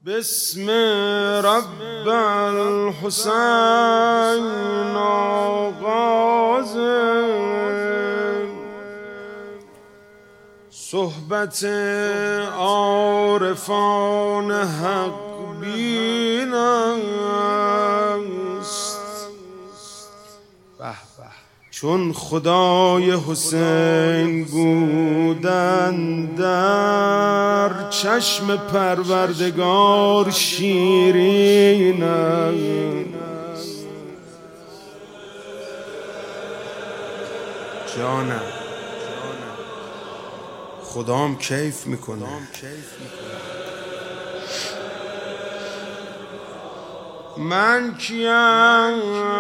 بسم رب الحسین آغاز صحبت عارفان حق بین است. چون خدای حسین بودن در چشم پروردگار شیرین است. جانم خدام کیف میکنه. من کیم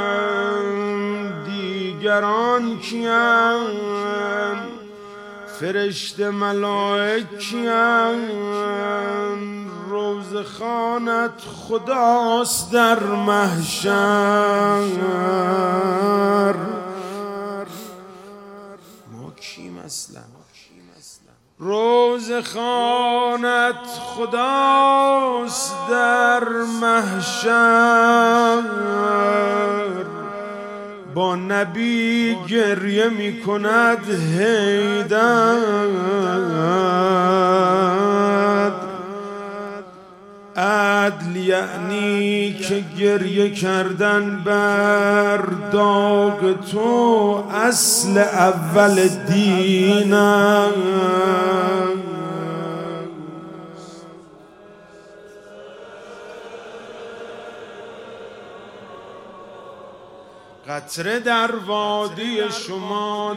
دیگران کیم، فرشته ملائک کیم، روز خانت خداست در محشر. ما کیم اصلا؟ روز خانت خداست در محشر. با نبی گریه می کند حیدر. عدل یعنی که گریه کردن بر داغ تو اصل اول دین است. قطره در وادی شما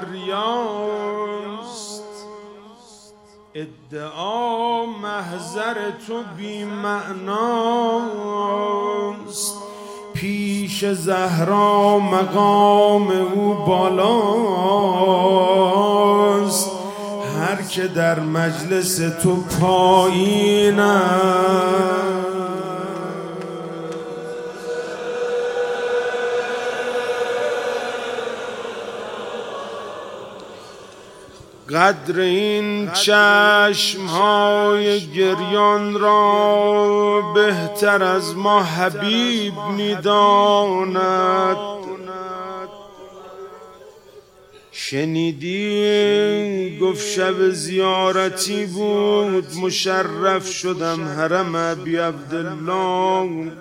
دریاست، ادعا محضر تو بی معناست. پیش زهرا مقام او بالاست، هر که در مجلس تو پایین است. قدر این چشمهای گریان را بهتر از ما حبیب می‌داند. شنیدی گفت شب زیارتی بود، مشرف شدم حرم ابی عبدالله.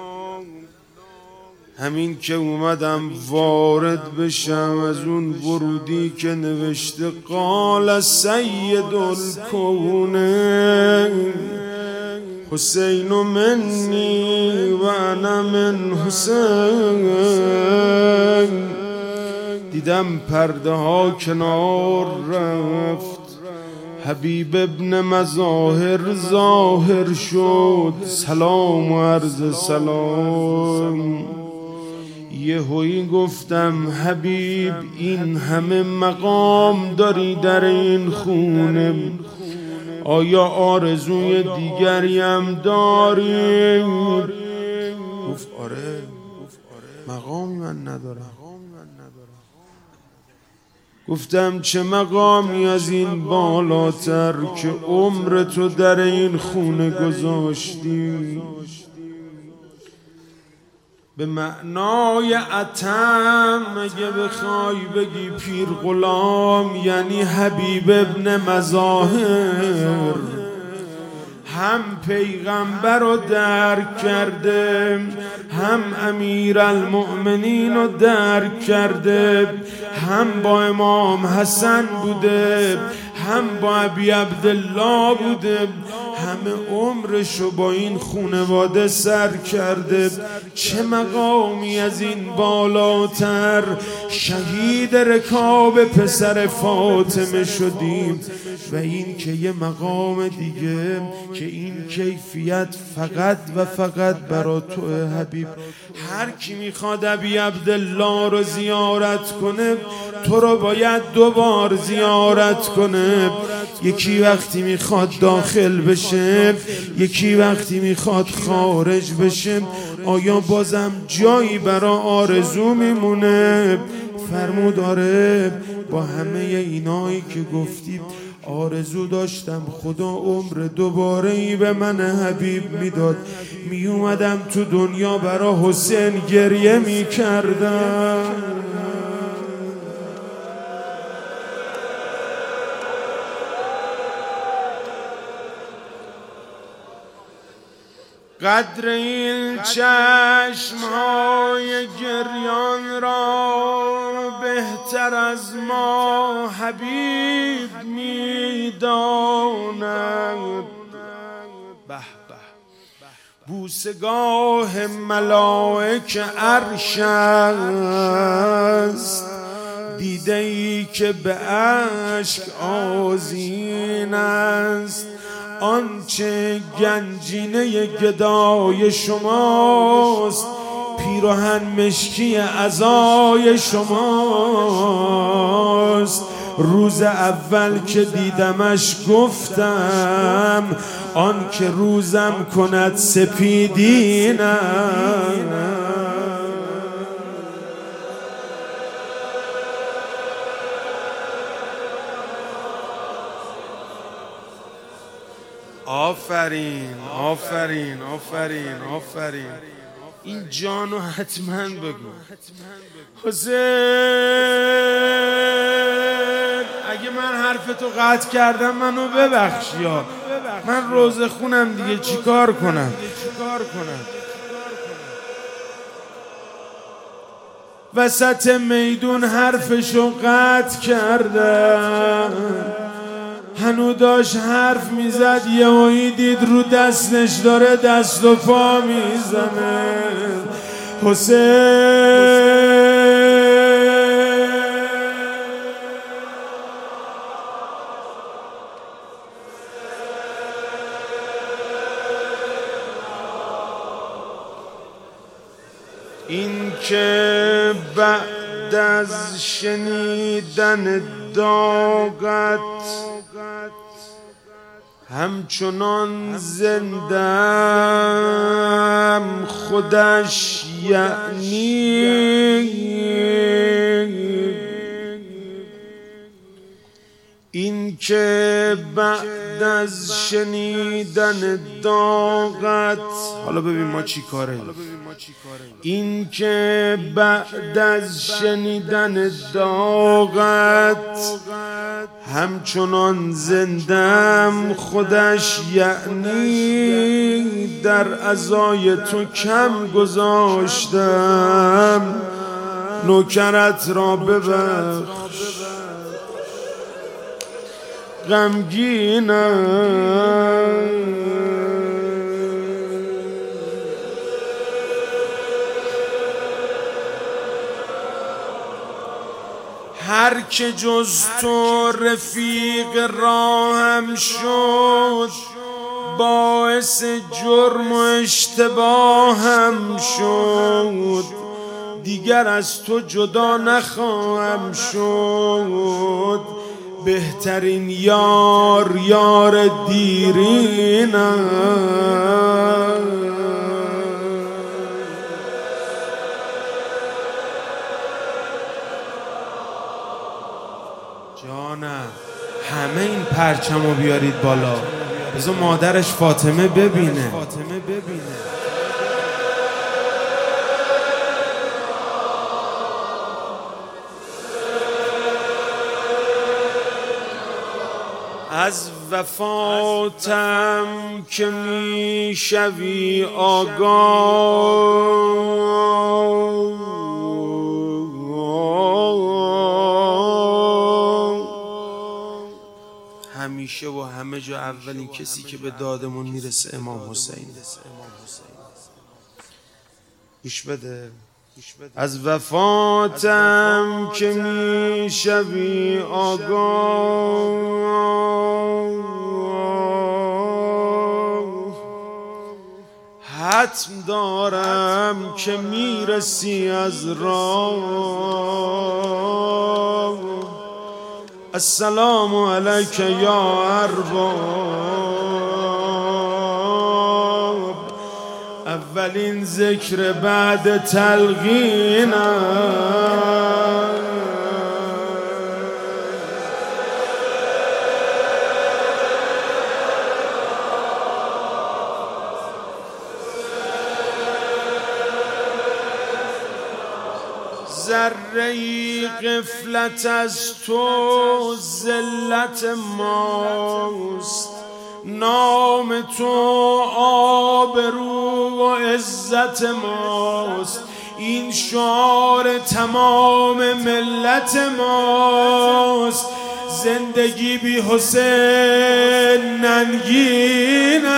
همین که اومدم وارد بشم از اون ورودی که نوشته قال سید الکون حسین منی و انا من حسین، دیدم پرده ها کنار رفت، حبیب ابن مظاهر ظاهر شد. سلام و عرض سلام. یهویی گفتم حبیب این همه مقام داری در این خونه، آیا آرزوی دیگری هم داری؟ گفت آره، مقامی من ندارم. گفتم چه مقامی از این بالاتر که عمر تو در این خونه گذاشتی؟ به معنای اتم اگه بخوای بگی پیر غلام یعنی حبیب ابن مظاهر، هم پیغمبر رو درک کرده، هم امیر المؤمنین رو درک کرده، هم با امام حسن بوده، هم با ابی عبدالله بوده، همه عمرشو با این خونواده سر کرده. چه مقامی از این بالاتر؟ شهید رکاب پسر فاطمه شدیم و این که یه مقام دیگه که این کیفیت فقط و فقط برا تو حبیب. هر کی میخواد ابی عبدالله رو زیارت کنه تو رو باید 2 بار زیارت کنه. یکی وقتی میخواد داخل بشه، یکی وقتی میخواد خارج بشه. آیا بازم جایی برا آرزو میمونه؟ فرمود آره، با همه اینایی که گفتیم آرزو داشتم خدا عمر دوباره ای به من حبیب میداد، می اومدم تو دنیا برا حسین گریه میکردم. قدر این چشمهای گریان را بهتر از ما حبیب میداند. به به بوسگاه ملائک عرش است، دیده ای که به اشک آذین است. آنچه گنجینه گدای شماست، پیراهن مشکی عزای شماست. روز اول که دیدمش گفتم آن که روزم کند سپیدینم. آفرین آفرین آفرین آفرین. این جانو حتما بگو حسین. اگه من حرفتو قطع کردم منو ببخش، یا من روزه خونم دیگه، چیکار کنم؟ وسط میدون حرفشو قطع کردم، هنو داشت حرف میزد، یهویی دید رو دستش داره دست و پا میزنه. حسین این که بعد از شنیدن داغت همچنان زندم خودش، یعنی این که بعد از شنیدن داغت، حالا ببین ما چی کاره، این که بعد از شنیدن داغت همچنان زندم خودش، یعنی در عزای تو کم گذاشتم. نوکرت را ببخش غمگینم. هر که جز تو رفیق راهم شد، باعث جرم و اشتباهم شد. دیگر از تو جدا نخواهم شد، بهترین یار یار دیرینم. جانم همه این پرچمو بیارید بالا، بذار مادرش فاطمه ببینه. از وفاتم که میشوی آگاه، همیشه و همه جا اولین کسی که به دادمون میرسه امام حسین. گوش بده. از وفاتم که میشوی آگاه، حتم دارم که میرسی از راه. السلام علیک یا ارباب، اولین ذکر بعد تلقینم. ذره‌ای غفلت از تو ذلت ماست، نام تو آبرو و عزت ماست، این شعار تمام ملت ماست. زندگی بی حسین ننگین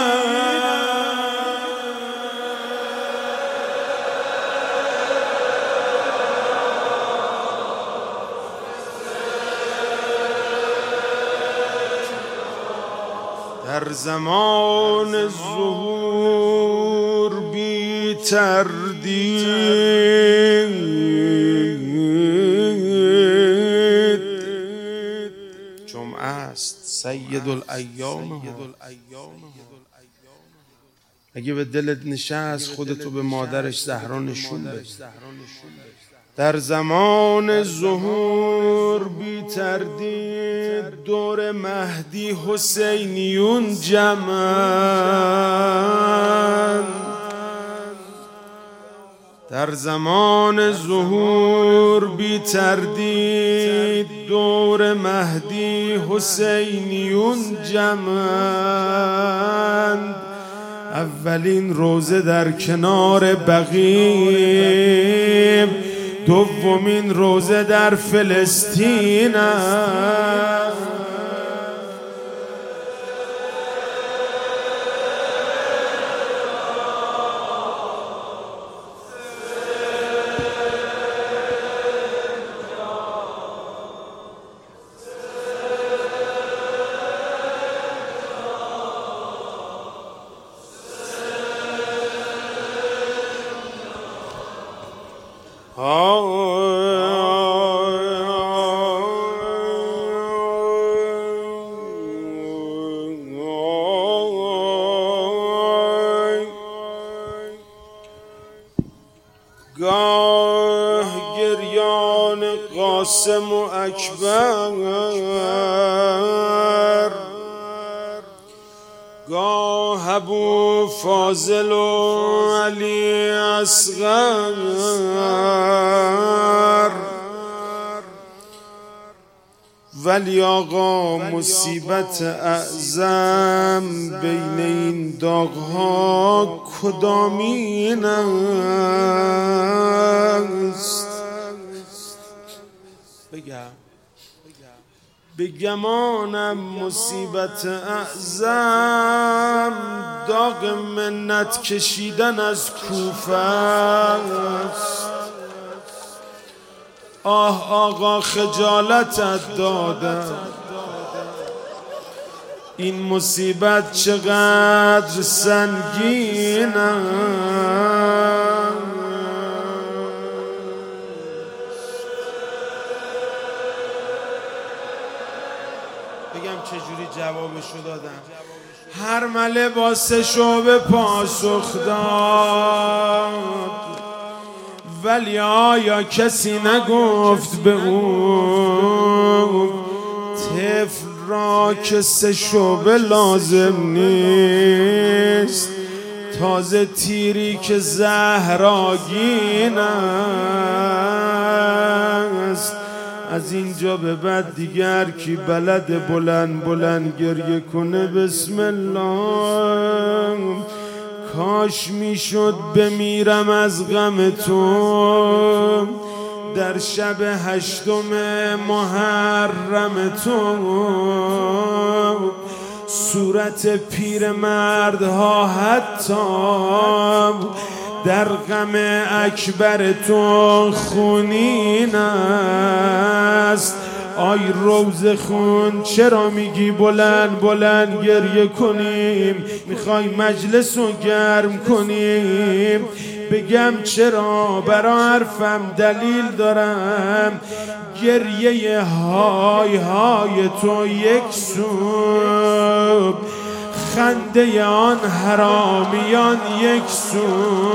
در زمان ظهور بی تردید، جمعه است سید الایام. اگه به دلت نشست خودتو به مادرش زهرا نشون بده. در زمان ظهور بی تردید دور مهدی حسینیون جمعن. در زمان ظهور بی تردید دور مهدی حسینیون جمعن. اولین روزه در کنار بقیع، دومین روزه در فلسطین. گاه گریان قاسم و اکبر، گاه ابو فاضل و علی اصغر. ولی آقا مصیبت اعظم بین این داغ‌ها کدامین است؟ به گمانم مصیبت اعظم داغ منت کشیدن از کوفه است. آه آقا خجالتت دادم، این مصیبت چقدر سنگین است. بگم چجوری جوابشو دادم؟ هر مله با سه شعبه پاسخ داد، ولی آیا کسی نگفت به اون طفل را که سه شعبه لازم نیست، تازه تیری که زهراگین است. از اینجا به بعد دیگر کی بلد بلند بلند گریه کنه بسم الله. کاش میشد بمیرم از غم تو در شب 8 محرم تو. صورت پیرمردها حتی در غم اکبر تو خونین است. آی روز خون چرا میگی بلند بلند گریه کنیم؟ میخوای مجلس رو گرم کنیم؟ بگم چرا؟ برا حرفم دلیل دارم. گریه های های تو یک سو، خنده آن حرامیان یک سو.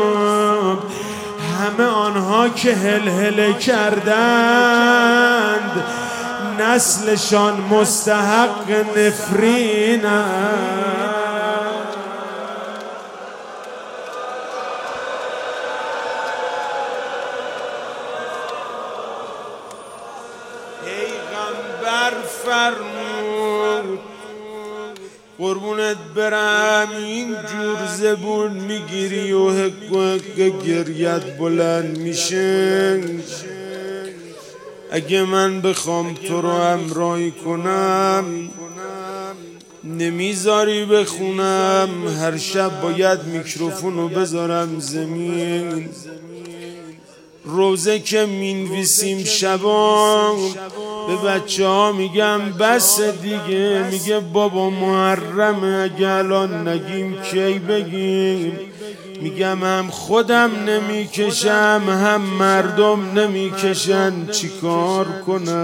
همه آنها که هلهله کردند نسلشان مستحق نفرین است. فرمود قربونت برم اینجور زبون میگیری و حق گریت بلند میشه. اگه من بخوام تو رو همراهی کنم نمیذاری بخونم، هر شب باید میکروفونو بذارم زمین. روزه که مینویسیم شبا به بچه ها میگم بس دیگه، میگه بابا محرمه اگه الان نگیم کی بگیم. میگم هم خودم نمیکشم هم مردم نمیکشن، چیکار کنم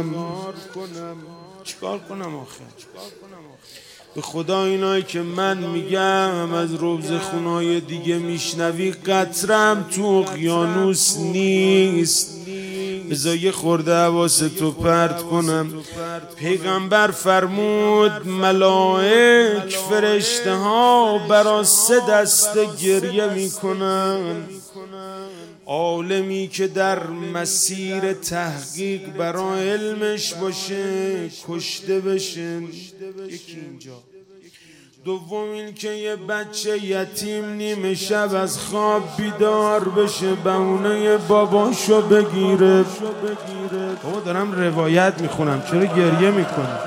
آخه؟ به خدا اینایی که من میگم از روزه خونای دیگه میشنوی قطرم تو اقیانوس نیست. بذار یه خورده حواس تو پرت کنم. پیغمبر فرمود ملائک فرشته ها برا 3 دسته گریه میکنن. عالمی که در مسیر تحقیق برا علمش باشه کشته بشه، یکی اینجا. دوم این که یه بچه یتیم نیمه شب از خواب بیدار بشه بهونه باباشو بگیره. بابا دارم روایت میخونم، چرا گریه میکنم؟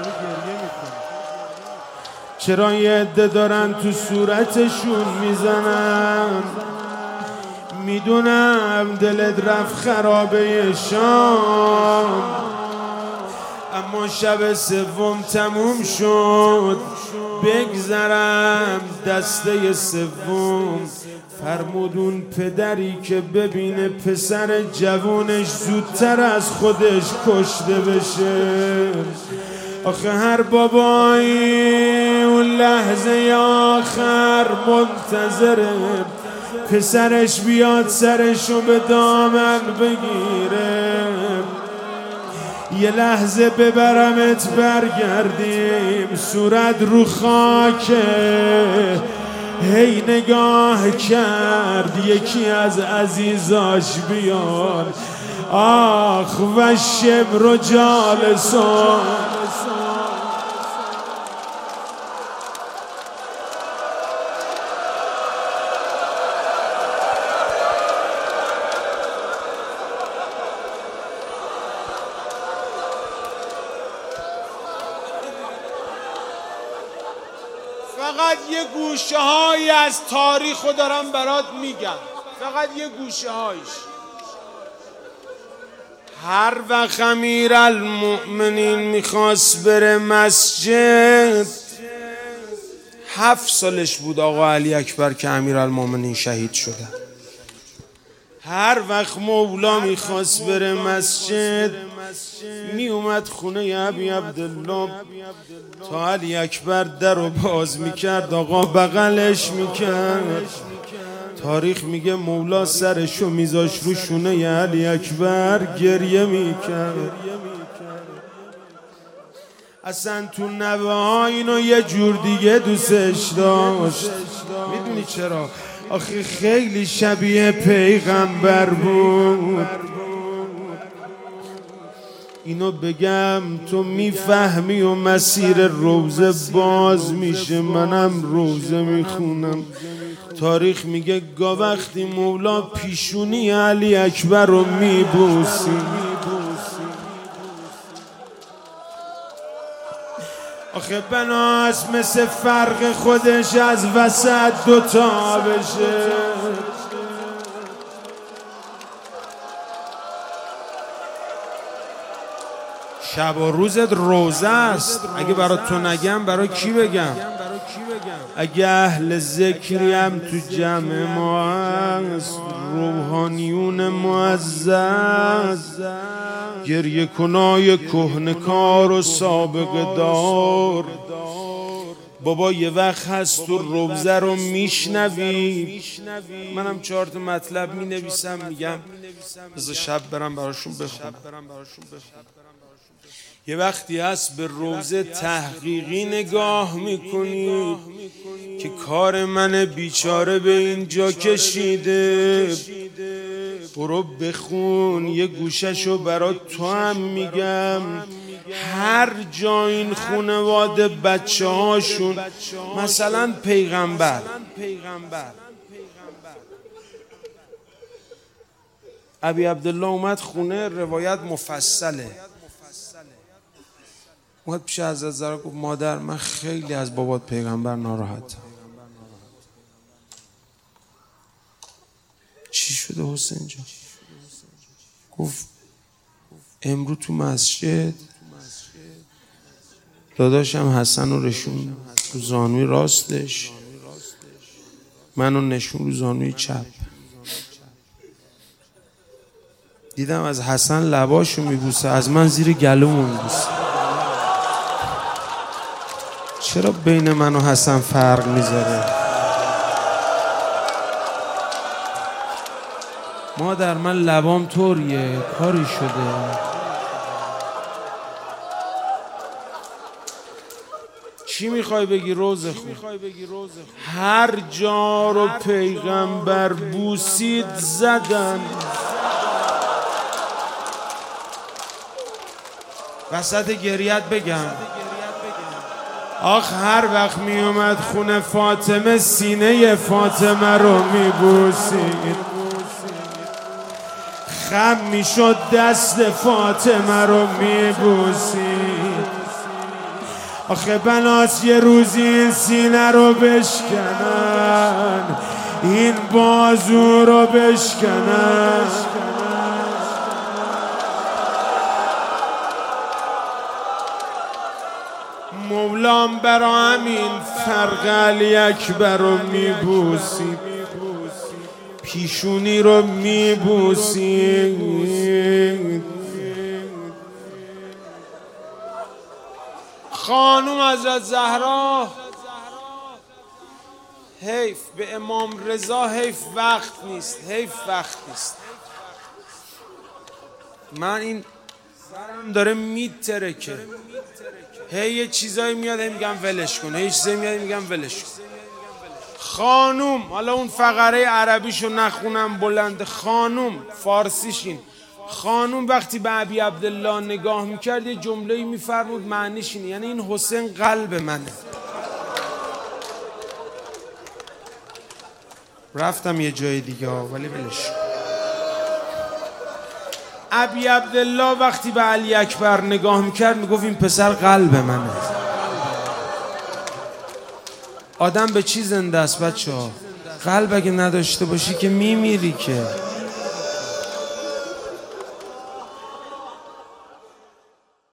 چرا یه عده دارن تو صورتشون میزنن؟ میدونم دلت رفت خرابه شام، اما شب سوم تموم شد. بگذرم دسته سوم. فرمودون پدری که ببینه پسر جوونش زودتر از خودش کشته بشه. آخه هر بابایی اون لحظه آخر منتظره پسرش بیاد سرشو به دامن بگیره. یه لحظه ببرمت برگردیم صورت رو خاکه. هی نگاه کرد یکی از عزیزاش بیاد. آخ و شمر جالسون. فقط یه گوشه هایی از تاریخو دارم برات میگم، فقط یه گوشه هایش. هر وقت امیرالمؤمنین میخواست بره مسجد، 7 سالش بود آقا علی اکبر که امیرالمؤمنین شهید شدن. هر وقت مولا میخواست بره مسجد میومد خونه ابی عبدالله، تا علی اکبر در رو باز میکرد آقا بغلش میکرد. تاریخ میگه مولا سرشو میذاش رو شونه علی اکبر گریه میکرد. اصلا تو نوه ها اینو یه جور دیگه دوستش داشت. میدونی چرا؟ آخه خیلی شبیه پیغمبر بود. اینو بگم تو میفهمی و مسیر روزه باز میشه. منم روزه میخونم. تاریخ میگه وقتی مولا پیشونی علی اکبر رو میبوسی، آخه بناست مثل فرق خودش از وسط 2 تا بشه. شب و روزت روزه است. اگه برای تو نگم برای کی بگم؟ اگه اهل ذکریم تو جمع ما هست، روحانیون معزز، گریه کنای کهنکار و سابقه دار. بابا یه وقت هست تو روزه رو میشنوی. منم 4 تا مطلب مینویسم میگم بذار شب برم براشون بخونم. یه وقتی هست به روزه تحقیقی نگاه میکنی که کار من بیچاره به اینجا کشیده. برو بخون، یه گوششو برات تو هم میگم. هر جا این خانواده بچه هاشون مثلا پیغمبر ابی عبدالله اومد خونه، روایت مفصله، اومد پیش حضرت زهرا گفت مادر من خیلی از بابات پیغمبر ناراحتم. چی شده حسین جان؟ گفت امروز تو مسجد داداشم حسن رو رشون رو زانوی راستش، منو نشون رو زانوی چپ. دیدم از حسن لباشو میبوسه، از من زیر گلومو میبوسه. چرا بین من و حسن فرق میذاره؟ مادر من لبام طوریه، کاری شده. چی میخوای بگی روزه خون؟ هر جا رو پیغمبر بوسید زدن. وسط گریت بگم آخ هر وقت می اومد خونه فاطمه سینه فاطمه رو می بوسید، خم می شد دست فاطمه رو می بوسید. آخه بناس یه روزی این سینه رو بشکنن، این بازو رو بشکنن. مولام برا همین فرق علی اکبر رو میبوسی، پیشونی رو میبوسی. خانوم حضرت زهرا حیف به امام رضا، حیف وقت نیست، حیف وقت نیست. من این سرم داره میترکه، هی یه چیزایی میاد میگم ولش کن، هی چیزایی میاد میگم ولش کن. خانوم، حالا اون فقره عربیشو نخونم بلند، خانوم فارسیشین، خانوم وقتی به ابی عبدالله نگاه میکرد یه جمله‌ای میفرمود معنیش اینه، یعنی این حسین قلب منه. رفتم یه جای دیگه ولی ولش. ابی عبدالله وقتی به علی اکبر نگاه میکرد میگفت این پسر قلب منه. آدم به چی زنده است بچه ها؟ قلب اگه نداشته باشی که میمیری که.